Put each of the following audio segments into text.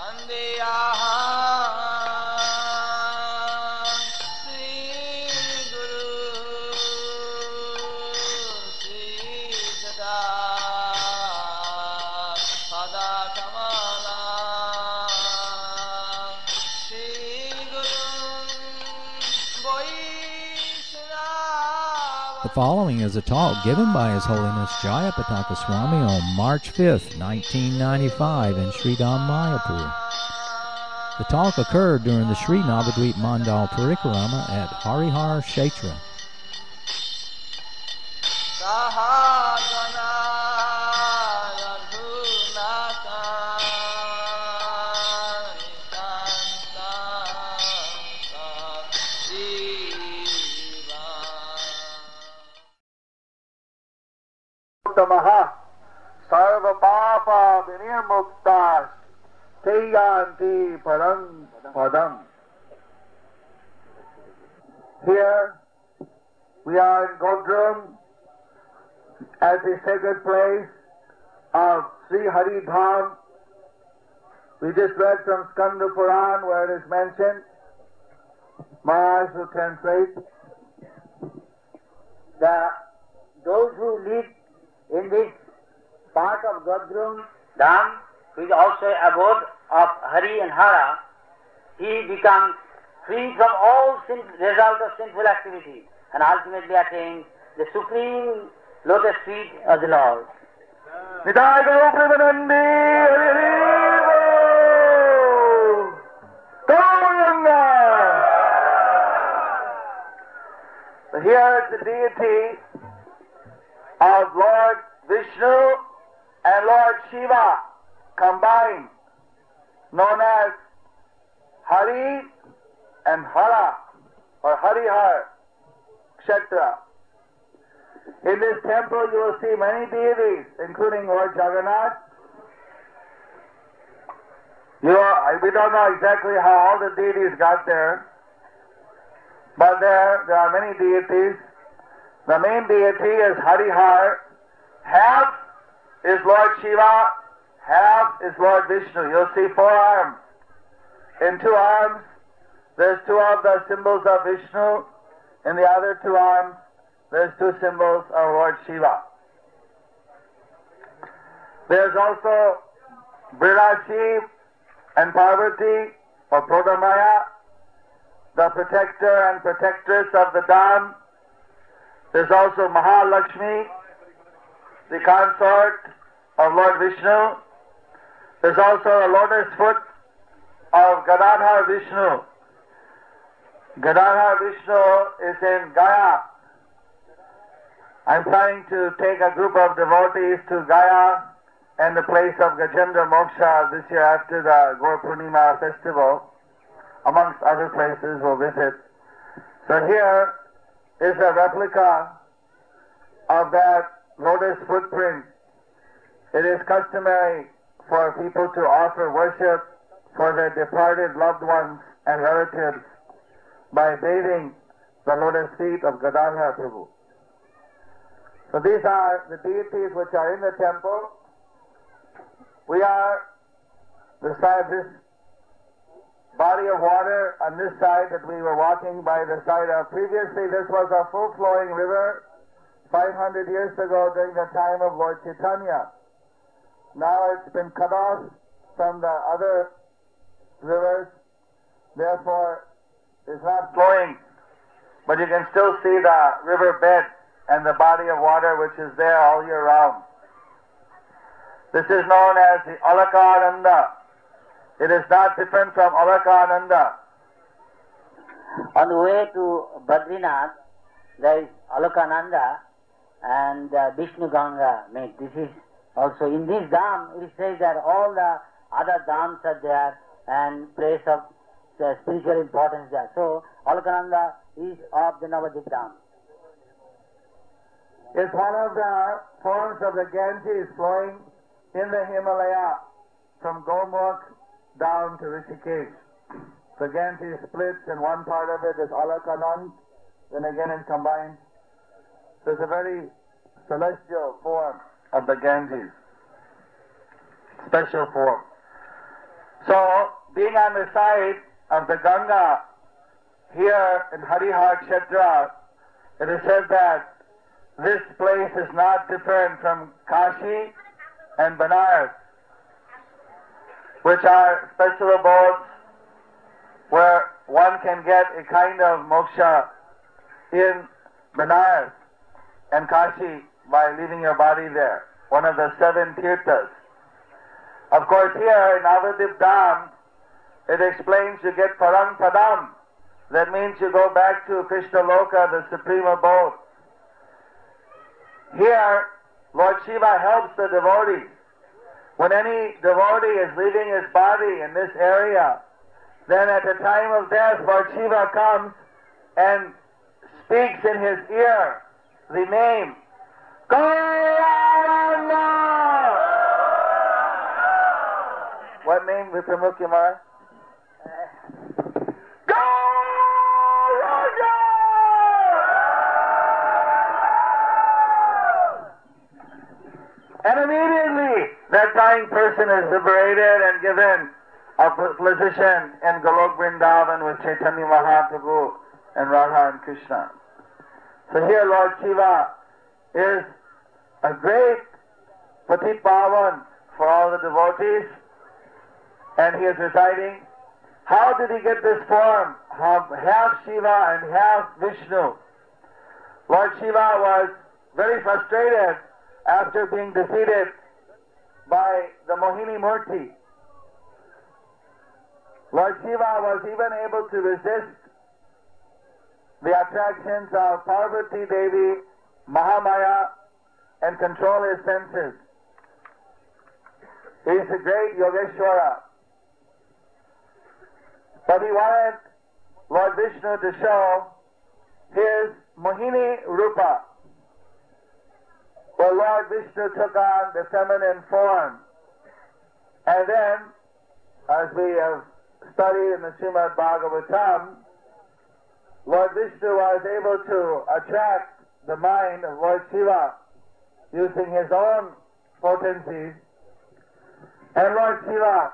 The following is a talk given by His Holiness Jayapataka Swami on March 5th, 1995 in Sri Dham, Mayapur. The talk occurred during the Sri Navadvip Mandal Parikrama at Harihar Kshetra. Sarva papa vinirmuktas teyanti param padam. Here we are in Godrum at the sacred place of Sri Hari Dham. We just read from Skanda Puran where it is mentioned. Maharaj will translate that those who live in this part of Godrum Dham, which is also abode of Hari and Hara, he becomes free from all result of sinful activity and ultimately attains the supreme lotus feet of the Lord. Nidai Gau Premanandi Gauranga. Here is the deity of Lord Vishnu and Lord Shiva combined, known as Hari and Hara or Harihar Kshetra. In this temple you will see many deities, including Lord Jagannath. We don't know exactly how all the deities got there, but there are many deities. The main deity is Harihar. Half is Lord Shiva, half is Lord Vishnu. You'll see 4 arms. In 2 arms, there's 2 of the symbols of Vishnu. In the other 2 arms, there's 2 symbols of Lord Shiva. There's also Brirashi and Parvati, or Prodamaya, the protector and protectress of the Dham. There's also Mahalakshmi, the consort of Lord Vishnu. There's also a lotus foot of Gadadhar Vishnu. Gadadhar Vishnu is in Gaya. I'm planning to take a group of devotees to Gaya and the place of Gajendra Moksha this year after the Gaur Purnima festival. Amongst other places we'll visit. So here is a replica of that lotus footprint. It is customary for people to offer worship for their departed loved ones and relatives by bathing the lotus feet of Gadadhar Prabhu. So these are the deities which are in the temple. We are beside this body of water on this side that we were walking by the side of. Previously this was a full-flowing river 500 years ago during the time of Lord Chaitanya. Now it's been cut off from the other rivers, therefore it's not flowing, but you can still see the river bed and the body of water which is there all year round. This is known as the Alakananda. It is not different from Alakananda. On the way to Badrinath, there is Alakananda and Vishnu Ganga meet. This is also in this Dham, it says that all the other Dhams are there and place of spiritual importance there. So Alakananda is of the Navadvip Dham. It's one of the forms of the Ganges flowing in the Himalaya from Gomukh down to Rishikesh. The Ganges splits and one part of it is Alakanand, then again it combines. So it's a very celestial form of the Ganges, special form. So, being on the side of the Ganga, here in Harihar Kshetra, it is said that this place is not different from Kashi and Banaras, which are special abodes where one can get a kind of moksha in Banaras and Kashi by leaving your body there, one of the 7 tirthas. Of course, here in Navadip Dham, it explains you get Parang Padam. That means you go back to Krishna Loka, the supreme abode. Here, Lord Shiva helps the devotees. When any devotee is leaving his body in this area, then at the time of death, Lord Shiva comes and speaks in his ear the name, Gauranga! What name, Vipramukhi Maharaj? And immediately that dying person is liberated and given a position in Golok Vrindavan with Chaitanya Mahaprabhu and Radha and Krishna. So here Lord Shiva is a great Patit Pavan for all the devotees, and he is reciting. How did he get this form? Half Shiva and half Vishnu. Lord Shiva was very frustrated after being defeated by the Mohini Murti. Lord Shiva was even able to resist the attractions of Parvati Devi, Mahamaya, and control his senses. He is a great Yogeshwara. But he wanted Lord Vishnu to show his Mohini Rupa, where Lord Vishnu took on the feminine form. And then, as we have studied in the Srimad Bhagavatam, Lord Vishnu was able to attract the mind of Lord Shiva using his own potencies. And Lord Shiva,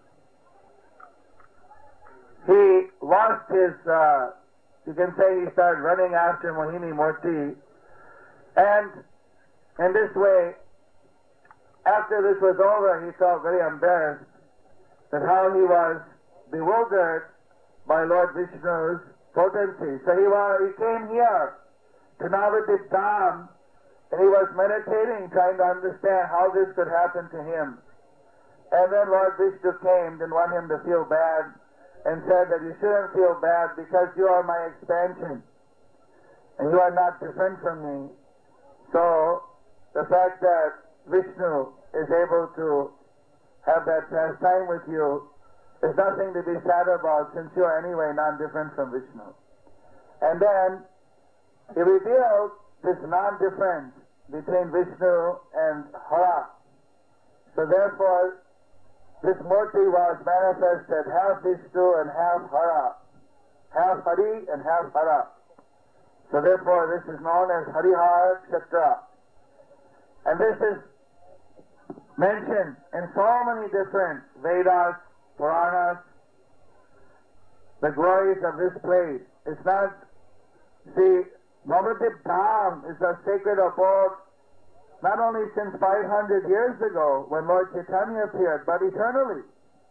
he lost his, you can say he started running after Mohini Murti. And in this way, after this was over, he felt very embarrassed that how he was bewildered by Lord Vishnu's potency. So he came here to Navadip Dham, and he was meditating, trying to understand how this could happen to him. And then Lord Vishnu came, didn't want him to feel bad, and said that you shouldn't feel bad because you are my expansion, and you are not different from me. So the fact that Vishnu is able to have that pastime with you is nothing to be sad about, since you are anyway non-different from Vishnu. And then he revealed this non-difference between Vishnu and Hara. So therefore, this Murti was manifested half Vishnu and half Hara, half Hari and half Hara. So therefore, this is known as Harihar Kshetra. And this is mentioned in so many different Vedas, Puranas, the glories of this place. It's not, see, Navadip Dham is a sacred abode not only since 500 years ago when Lord Chaitanya appeared, but eternally.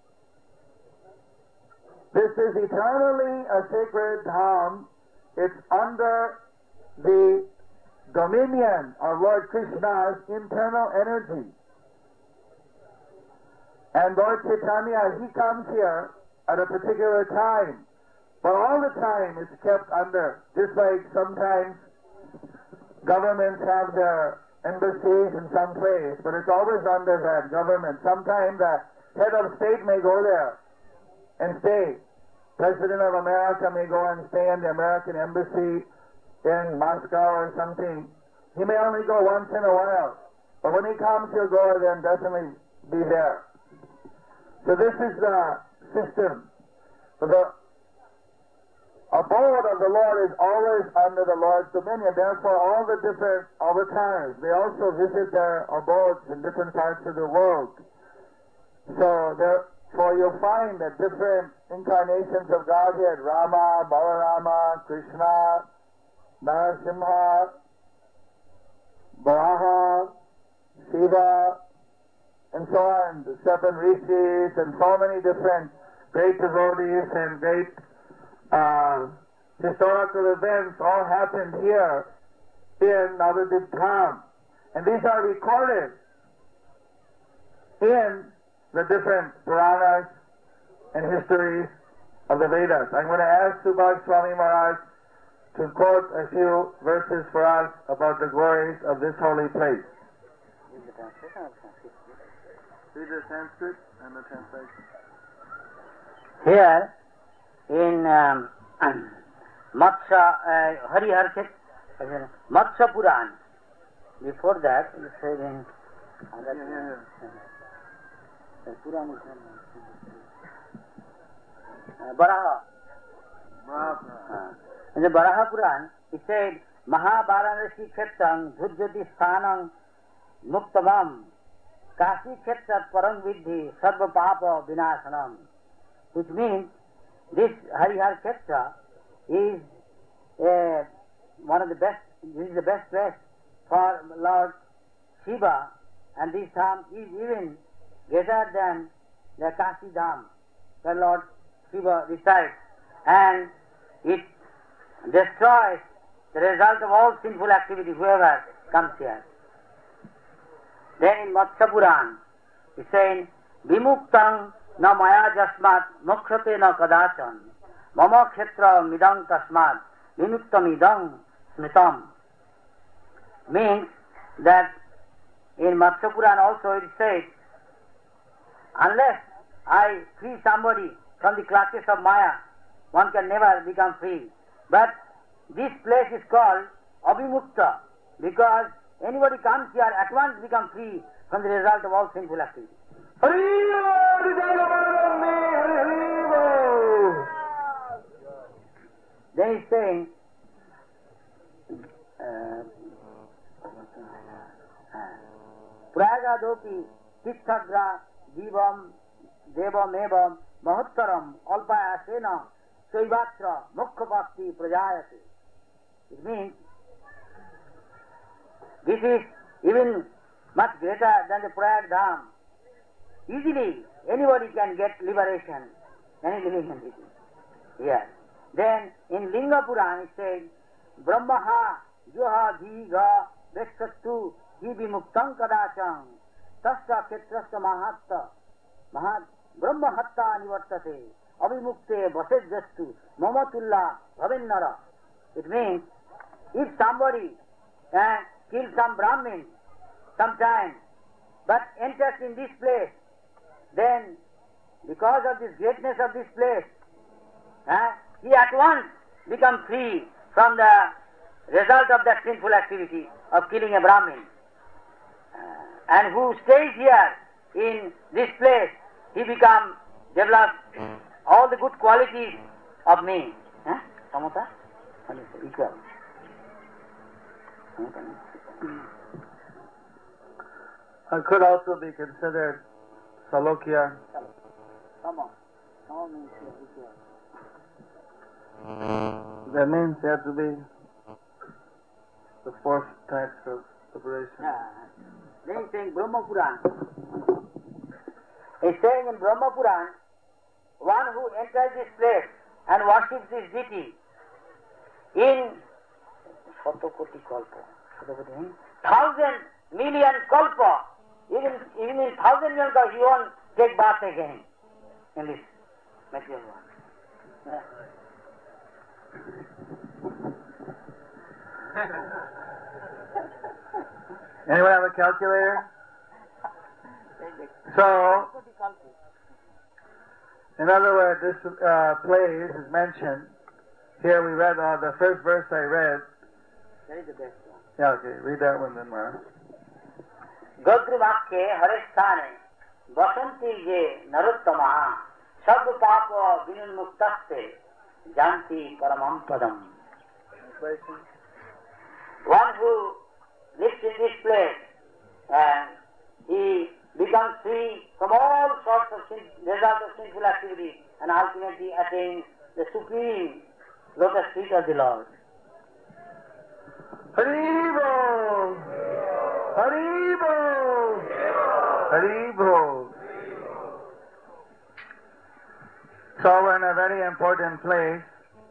This is eternally a sacred Dham. It's under the dominion of Lord Krishna's internal energy. And Lord Chaitanya, he comes here at a particular time, but all the time it's kept under, just like sometimes governments have their embassies in some place, but it's always under that government. Sometimes the head of state may go there and stay. President of America may go and stay in the American embassy in Moscow or something. He may only go once in a while, but when he comes, he'll go there and definitely be there. So this is the system. So the abode of the Lord is always under the Lord's dominion. Therefore, all the different avatars, they also visit their abodes in different parts of the world. So for you'll find that different incarnations of Godhead, Rama, Balarama, Krishna, Narasimha, Varaha, Shiva, and so on, the 7 rishis, and so many different great devotees and great historical events all happened here in Navadip Dham. And these are recorded in the different Puranas and histories of the Vedas. I'm going to ask Subhag Swami Maharaj to quote a few verses for us about the glories of this holy place. Read the Sanskrit and the translation. Here in Harihar Matsya Puran, before that, it said in Baraha. In the Baraha Puran, it said, Mahabharanasi Khetang Dhurjoti Sthanang Muktamam Kasi Khetrat Parang Vidhi Sarva Papa Vinasanam, which means this Harihar Khetra is one of the best, this is the best place for Lord Shiva, and this Dham is even greater than the Kasi Dham where Lord Shiva resides, and it destroys the result of all sinful activity, whoever comes here. Then in Matsya Puran, it says, Vimuktang na maya jasmat mokshate na kadachan mama khetra midang tasmat vimuktam idang smitam. Means that in Matsya Puran also it says, unless I free somebody from the clutches of Maya, one can never become free. But this place is called Abhimukta because anybody comes here at once become free from the result of all sinful activity. Then he's saying, Pragadopi Tithagra Divam Devam Evam Mahottaram Alpaya Sena Saivatra Mukha Bhakti Prajayate. It means this is even much greater than the Prayag Dham. Easily anybody can get liberation, any living entity. Here. Then in Linga Puran it says, Brahmaha Joha Dhiga Vekshatu Hibimuktam Kadacham Tasya Ketrasya Mahat Brahma Hatta Nivartate Abhimukte Vasejjastu Mamatulla Bhavennara. It means if somebody kills some Brahmin sometime but enters in this place, then because of this greatness of this place, he at once becomes free from the result of that sinful activity of killing a Brahmin. And who stays here in this place, he develops all the good qualities of me. Samata? Equal. It could also be considered Salokya. That means you have to be the 4th types of liberation. Then he's saying Brahma Puran. He's saying in Brahma Puran, one who enters this place and worships this deity in 1,000 million kalpa, even in 1,000 million kalpa, he won't take bath again in this material world. Anyone have a calculator? So, in other words, this place is mentioned. Here we read the first verse I read. That is the best one. Yeah, okay. Read that one then, Mara. Godrumakhe Harishthane Vasanti je Narottama Sabha Papa Vinunmuktaste Janti Paramam Padam. One who lives in this place and he becomes free from all sorts of result of sinful activities and ultimately attains the supreme lotus feet of the Lord. Haribol! Haribol! Haribol! So we're in a very important place.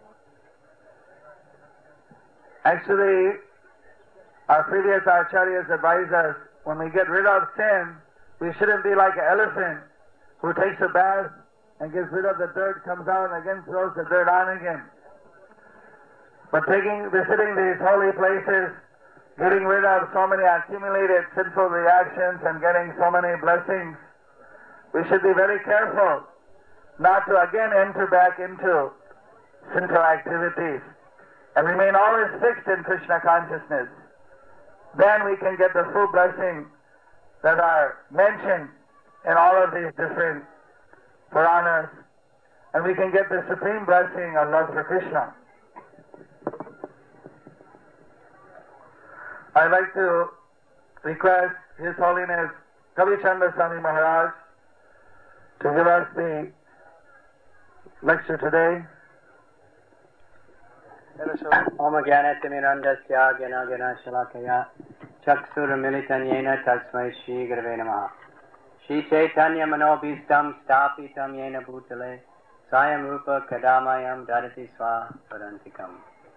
Actually, our previous acharyas advise us, when we get rid of sin, we shouldn't be like an elephant who takes a bath and gets rid of the dirt, comes out and again throws the dirt on again. But visiting these holy places, getting rid of so many accumulated sinful reactions and getting so many blessings, we should be very careful not to again enter back into sinful activities and remain always fixed in Krishna consciousness. Then we can get the full blessing that are mentioned in all of these different Puranas, and we can get the supreme blessing of love for Krishna. I'd like to request His Holiness Kavi Chandra Swami Maharaj to give us the lecture today. Om Jnanatimirandasya Jnana Jnana Shalakaya Chakshur Militanyena Tasmai Shri Gurave Namaha. Shri Chaitanya Manobhistam Stapitam Yena Bhutale Sayam Rupa Kadamayam Dadati Swa Parantikam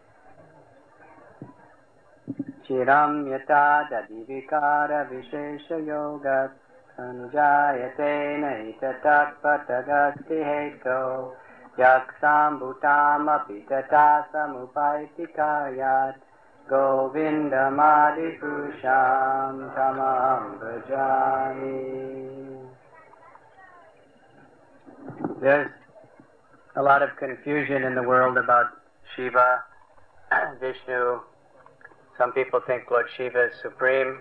Chiram Yata Dadivikara Vishesha Yoga Sanjayate Naitatat Patagasti Heto Yaksam Bhutam Apitata Samupaitikayat Govindamadi Purusham Tamam Bhajami. There's a lot of confusion in the world about Shiva, Vishnu. Some people think Lord Shiva is supreme,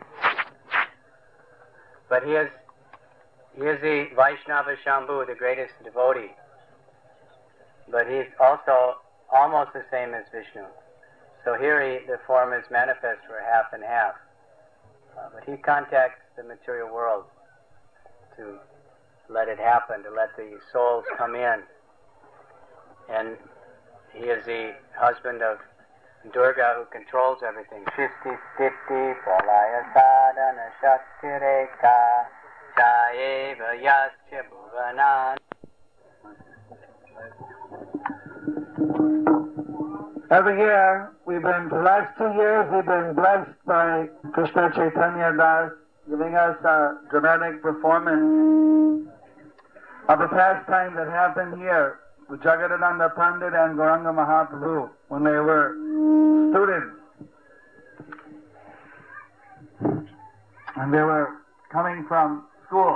but he is the Vaishnava Shambhu, the greatest devotee. But he's also almost the same as Vishnu. So here the form is manifest for half and half. But he contacts the material world to let it happen, to let the souls come in. And he is the husband of Durga, who controls everything. Shristi Stitti Pralaya Sadhana Shakti Rekha Chayeva Yasya Bhuvanan. Every year, the last 2 years, we've been blessed by Krishna Chaitanya Das, giving us a dramatic performance of a pastime that happened here with Jagadananda Pandit and Gauranga Mahaprabhu when they were students. And they were coming from school.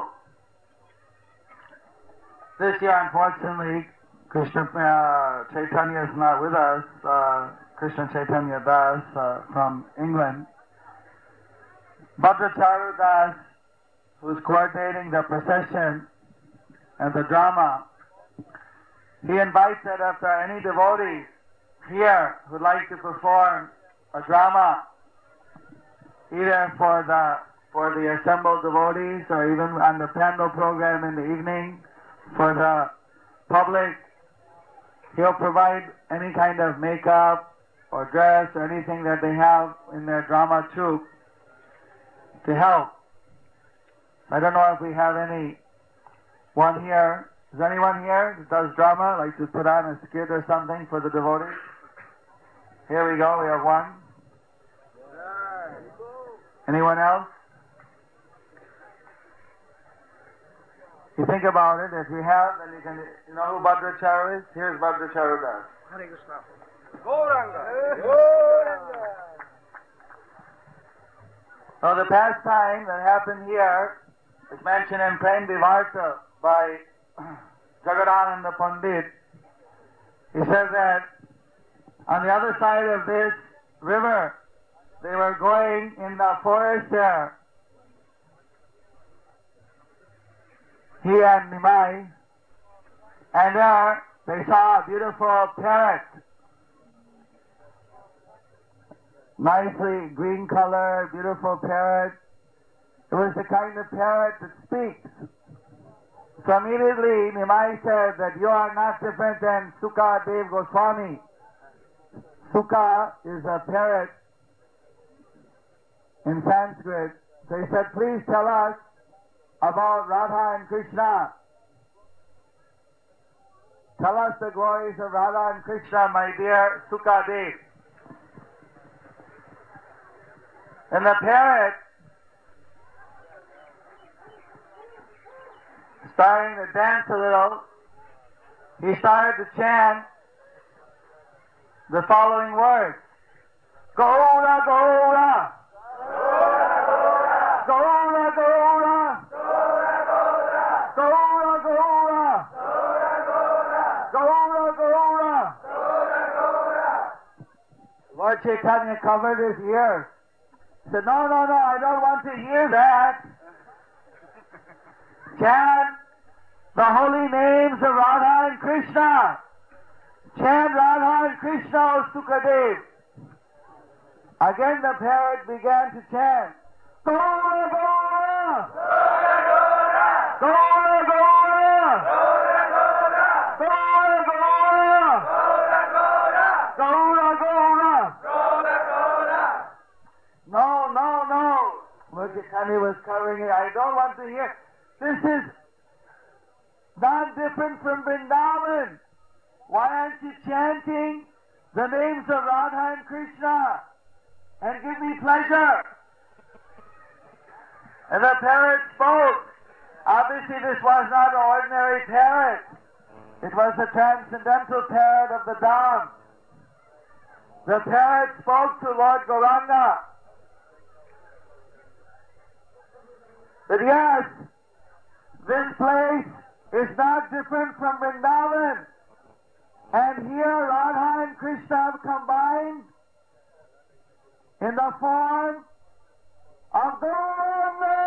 This year, unfortunately, Krishna Chaitanya is not with us, Krishna Chaitanya Das from England. Bhadracharu Das, who's coordinating the procession and the drama, he invites that if there are any devotees here who'd like to perform a drama, either for the assembled devotees or even on the pandal program in the evening for the public, he'll provide any kind of makeup or dress or anything that they have in their drama troupe to help. I don't know if we have anyone here. Is anyone here that does drama, like to put on a skit or something for the devotees? Here we go, we have one. Anyone else? You think about it, if you have, then you can, you know who Bhadracharu is? Here's Bhadracharu Das. Hare Krishna. Gauranga. Gauranga. So the pastime that happened here is mentioned in Prem Vivarta by Jagadananda Pandit. He says that on the other side of this river, they were going in the forest there. He and Nimai, and there they saw a beautiful parrot, nicely green color, beautiful parrot. It It was the kind of parrot that speaks. So immediately Nimai said that you are not different than Sukadev Goswami. Suka is a parrot in Sanskrit. So he said, please tell us about Radha and Krishna. Tell us the glories of Radha and Krishna, my dear Sukadev. And the parrot, starting to dance a little, he started to chant the following words. Gaura, Gaura. Gaura, Gaura. Gaura, Gaura. Gaura, Gaura. Lord Chaitanya covered his ears. He said, no, I don't want to hear that. Chant the holy names of Radha and Krishna. Chant Radha and Krishna, O Sukadev. Again the parrot began to chant. Gaura, Gaura! Gaura, Gaura! Gaura, Gaura! Gaura, Gaura! No. Lord Chaitanya was covering it. I don't want to hear. This is not different from Vrindavan. Why aren't you chanting the names of Radha and Krishna and give me pleasure? And the parrot spoke. Obviously this was not an ordinary parrot. It was the transcendental parrot of the Dham. The parrot spoke to Lord Gauranga. But yes, this place is not different from Vrindavan. And here Radha and Krishna have combined in the form of Gauranga.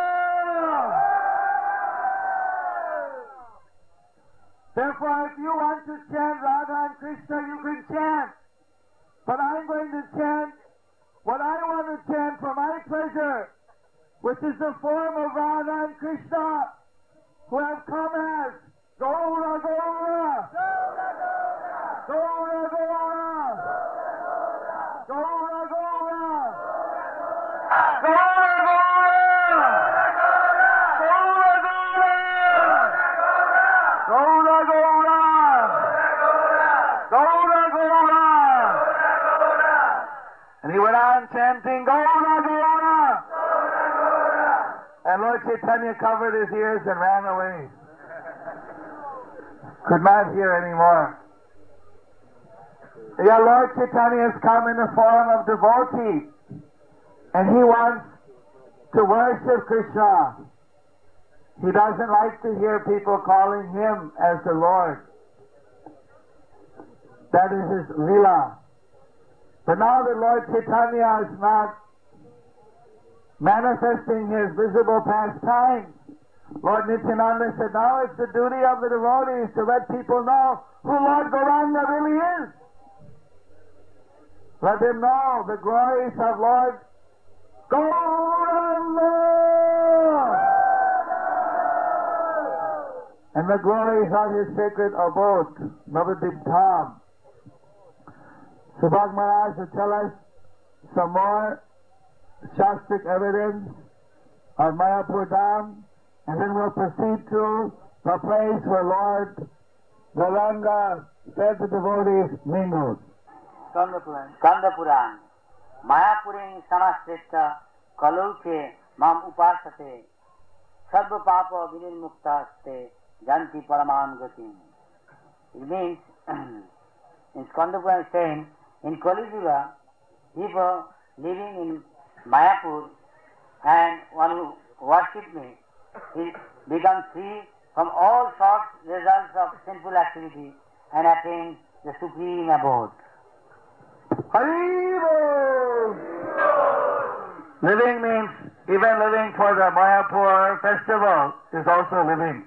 Therefore, if you want to chant Radha and Krishna, you can chant. But I'm going to chant what I want to chant for my pleasure, which is the form of Radha and Krishna, who have come as Gaura, Gaura! Gaura, Gaura! Gaura, Gaura! Gaura, Gaura! Gaura, Gaura! Gaura, Gaura! And he went on chanting Gaura, Gaura! And Lord Chaitanya covered his ears and ran away. Could not hear anymore. Yeah, Lord Chaitanya has come in the form of devotee, and he wants to worship Krishna. He doesn't like to hear people calling him as the Lord. That is his lila. But now that Lord Chaitanya is not manifesting his visible pastimes, Lord Nityananda said, now it's the duty of the devotees to let people know who Lord Gauranga really is. Let them know the glories of Lord Gauranga and the glories of his sacred abode, Navadip Dham. Subhag Maharaj will tell us some more Shastric evidence of Mayapur Dham, and then we'll proceed to the place where Lord Gauranga fed the devotees mingled. Skanda Puran. Mayapuring Samashrishta Kaluche Mam Upasate Sarva Papa Vinilmuktaste Janti Paraman Gatim. It means, in Skanda Puran saying, in Kali Yuga, people living in Mayapur and one who worship me, he becomes free from all sorts results of sinful activity and attains the supreme abode. Haribol! Living means even living for the Mayapur festival is also living.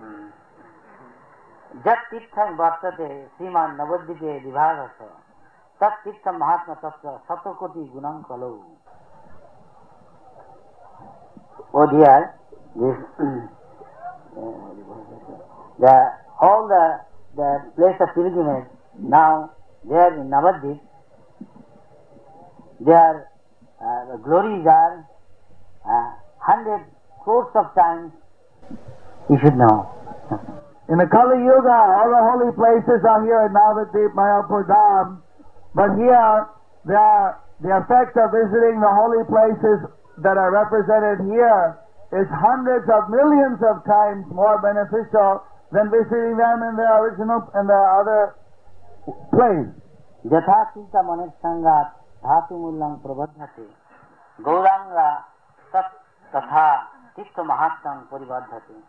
Jat Tirtham Vartate Sriman Navadvipe Vibhagasa tat tirtha mahatma tatra satakoti gunam kalau. Oh dear, all the place of pilgrimage now they are in Navadvip. Their glories are 100 crores of times. You should know. In the Kali Yuga, all the holy places are here in Navadvip, Mayapur Dham, but here the effect of visiting the holy places that are represented here is hundreds of millions of times more beneficial than visiting them in the original and the other place. Jatha Sita Manik Sangat Dhatu Mullang Prabadhati Gauranga Tat Tatha Tirtha Mahattam Paribadhati.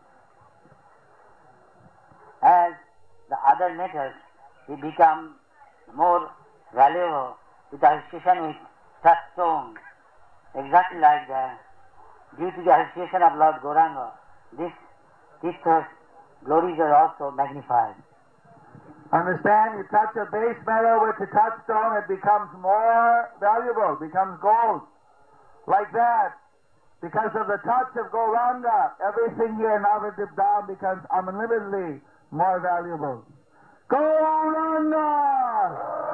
As the other matters, we become more valuable with association with touchstone. Exactly like that. Due to the association of Lord Gauranga, this Tirtha's glories are also magnified. Understand, you touch a base metal with the touchstone, it becomes more valuable, becomes gold. Like that, because of the touch of Gauranga, everything here in Navadvip Dham becomes unlimitedly more valuable. Gauranga!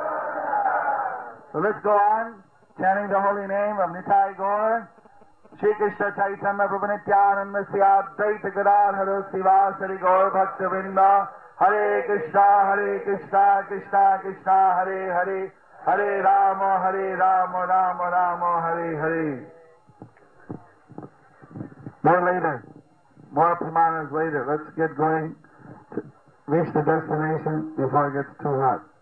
So let's go on, chanting the holy name of Nitai Gaur. Shri Krishna Chaitanya Prabhu Nityananda Sri Advaita Gadadhara Srivasari Gaur Bhakta Vrinda. Hare Krishna, Krishna Krishna, Hare Hare, Hare Rama, Rama Rama, Hare Hare. More later, more pramanas later. Let's get going to reach the destination before it gets too hot.